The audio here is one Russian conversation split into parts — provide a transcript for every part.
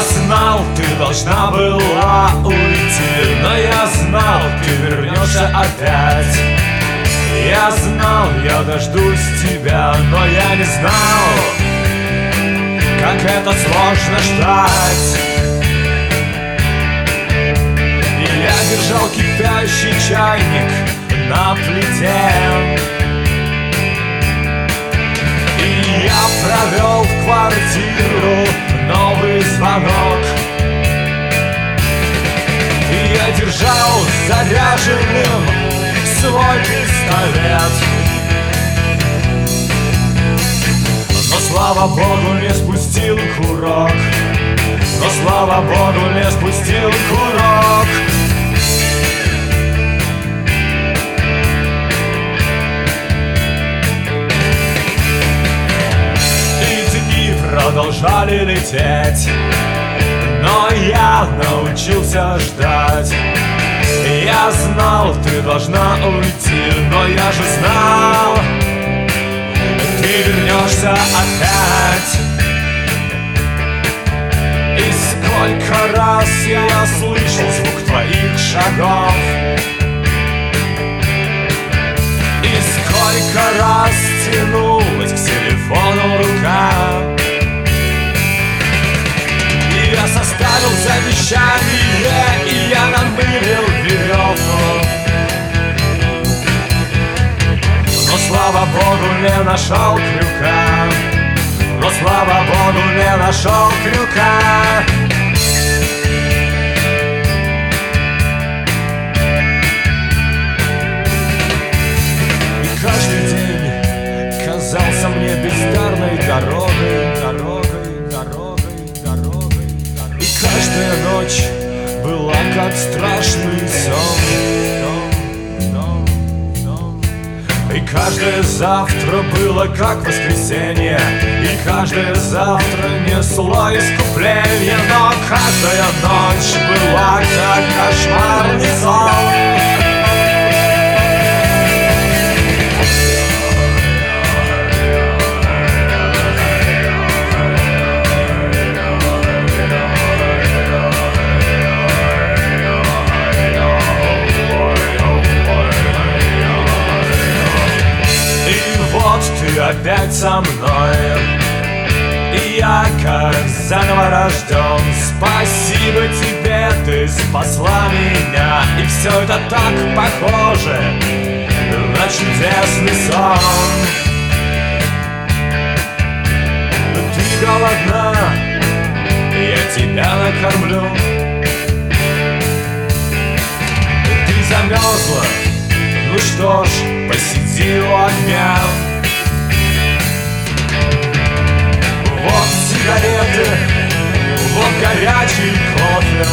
знал, ты должна была уйти, но я знал, ты вернешься опять. Я знал, я дождусь тебя, но я не знал, как это сложно ждать. И я держал кипящий чайник на плите, и я провел в квартиру новый звонок. И я держал заряженным свой пистолет, но слава богу не спустил курок, но слава богу не спустил курок. И дни продолжали лететь, но я научился ждать. Я знал, ты должна уйти, но я же знал, ты вернешься опять. И сколько раз я слышал звук твоих шагов, и сколько раз тянулась к телефону рука. И я составил завещание, и я намылил веревку, но слава богу не нашел крюка, но слава богу не нашел крюка. И каждый день казался мне бездарной дорогой, дорогой, дорогой, дорогой, дорогой. И каждая ночь была как страшный сон. И каждое завтра было как воскресенье, и каждое завтра несло искупление, но каждая ночь была как кошмарный сон. Ты опять со мной, и я как заново рожден. Спасибо тебе, ты спасла меня, и все это так похоже на чудесный сон. Ты голодна, я тебя накормлю. Ты замерзла, ну что ж, посиди у огня. Вот сигареты, вот горячий кофе.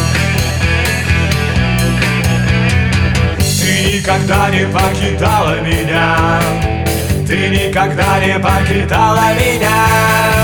Ты никогда не покидала меня, ты никогда не покидала меня.